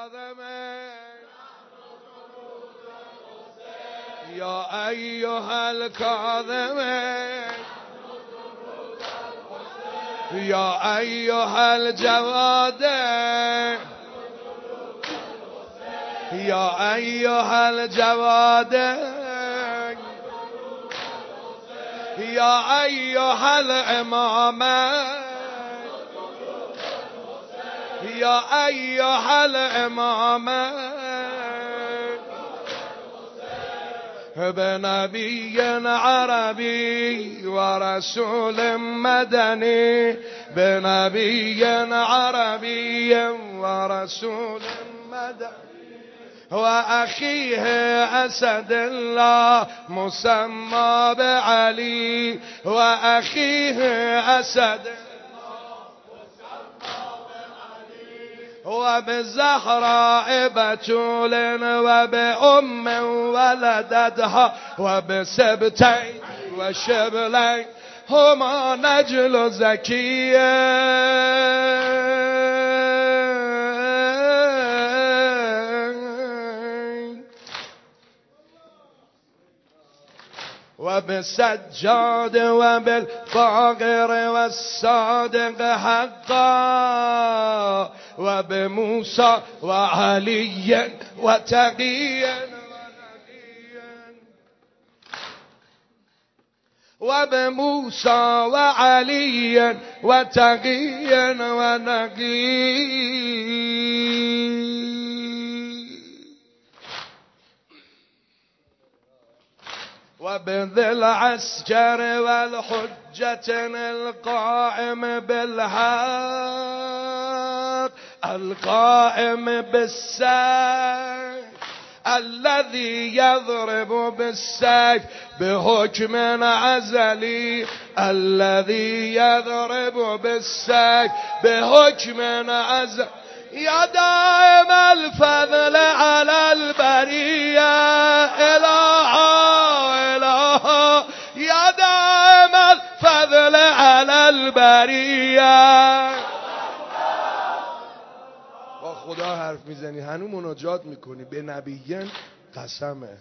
الكاظم يا أيها الكاظم يا أيها الجواد يا أيها الجواد يا أيها الإمام يا أيها الإمام بنبي عربي ورسول مدني بنبي عربي ورسول مدني وأخيه أسد الله مسمى بعلي وأخيه أسد وبالزهراء بتول وبأم ولدتها وبسبتين وشبلين هما نجل زكية وبالسجاد وبالفاقر والصادق حقا وبموسى وعلي وتقيا وبموسى وعلي وتقيا ونقيا وبذي العسكر والحجة القائم بالحق القائم بالسيف الذي يضرب بالسيف بحكم عزلي الذي يضرب بالسيف بحكم عزلي يا دائم الفضل على البرية إله إله يا دائم الفضل على البرية با خدا حرف میزنی هنو مناجات میکنی به نبیین قسمه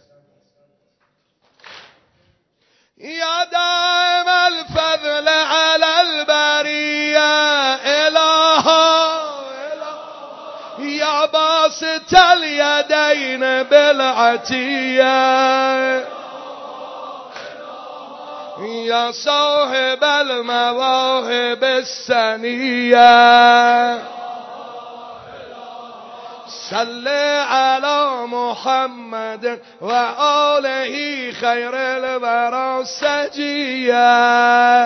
یا دائم الفضل على البرية إله يا باسط اليدين بالعطية يا صاحب المواهب السنية صل على محمد وآله خير الورى سجية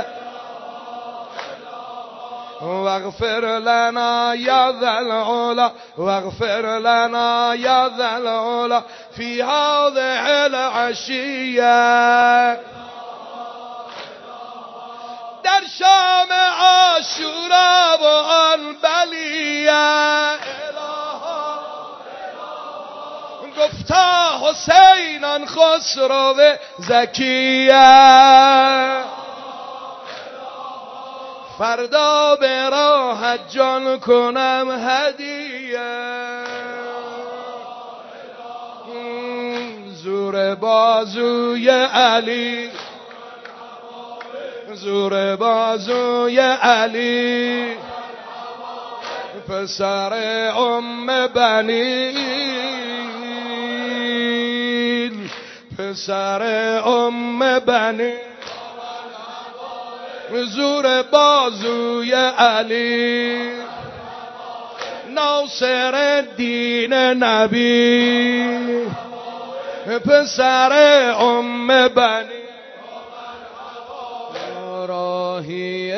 واغفر لنا يا ذا العلا واغفر لنا يا ذا العلا في هذه العشية در شام عاشورا و آن بلیه گفتا حسینان خسرو زکیه فردا به راحت جان کنم هدیه زور بازوی علی زور بازوی علی پسر ام بنی پسر ام بنی زور بازوی علی ناصر الدین نبی پسر ام بنی راهی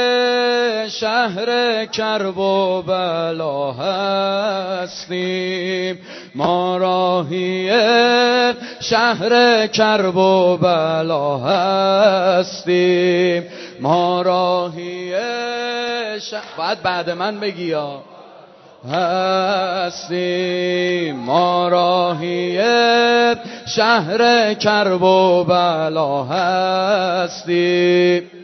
شهر کرب و بلا هستیم ما راهی شهر کرب و بلا هستیم ما راهی باید بعد من بگی یا هستیم ما راهی شهر کرب و بلا هستیم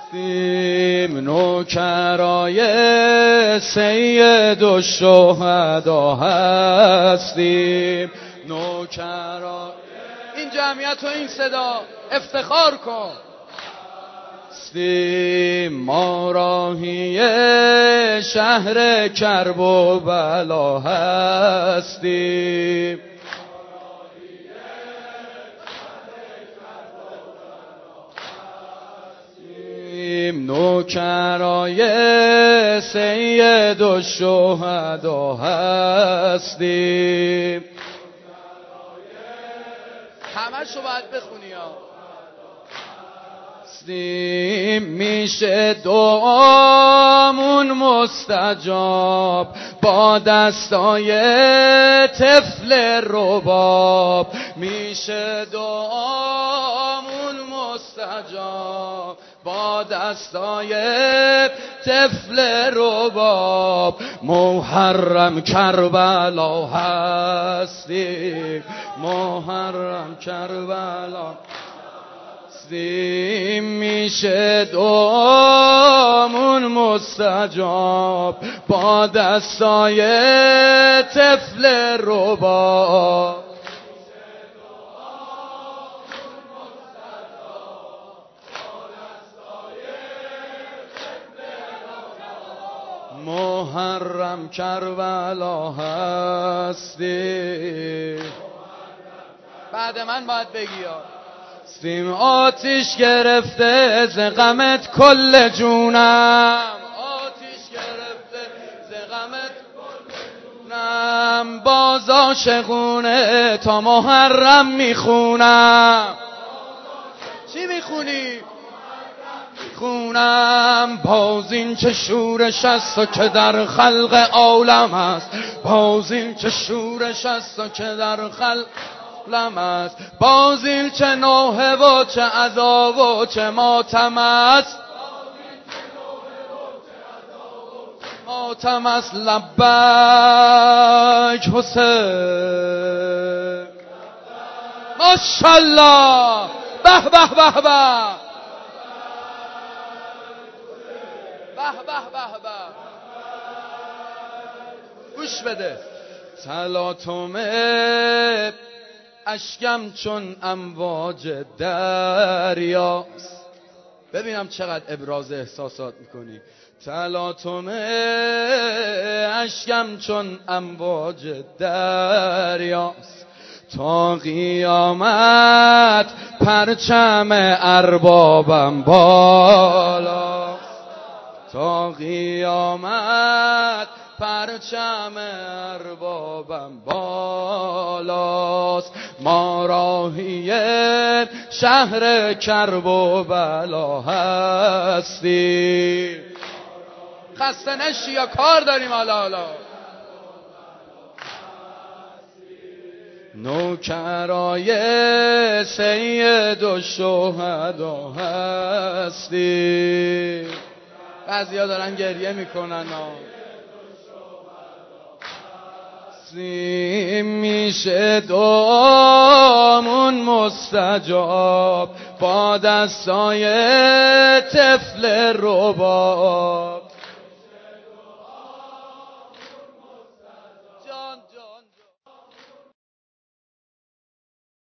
هستیم نوکرای سید الشهدا هستیم نوکرای این جمعیت و این صدا افتخار کن هستیم ما راهی شهر کرب و بلا هستیم نوکرای سید الشهدا هستیم همشو باید بخونی ها هستیم میشه دعامون مستجاب با دستای طفل رباب میشه دعامون مستجاب با دستای طفل رباب محرم کربلا هستیم محرم کربلا هستیم میشه دعامون مستجاب با دستای طفل رباب محرم کربلا هستی بعد من باید بگی هستیم آتیش گرفته ز غمت کل جونم آتیش گرفته ز غمت کل جونم باز عاشقونه تا محرم میخونم چی میخونی؟ خونم باز این چه شورش است که در خلق عالم است باز این چه شورش است که در خلق عالم است باز این چه نوحه و چه عذاب و چه ماتم است ماتم است لبیک حسین ماشاءالله به به به به به به به به گوش بده تلاطم اشکم چون امواج دریاست ببینم چقدر ابراز احساسات میکنی تلاطم اشکم چون امواج دریاست تا قیامت پرچم اربابم بالا تا قیامت پرچم اربابم بالاست ما راهی شهر کرب و بلا هستی خسته نشی یا کار داریم حالا نوکرای سید الشهدا هستی بعضی ها دارن گریه میکنن میشه دعامون مستجاب با دستای طفل رباب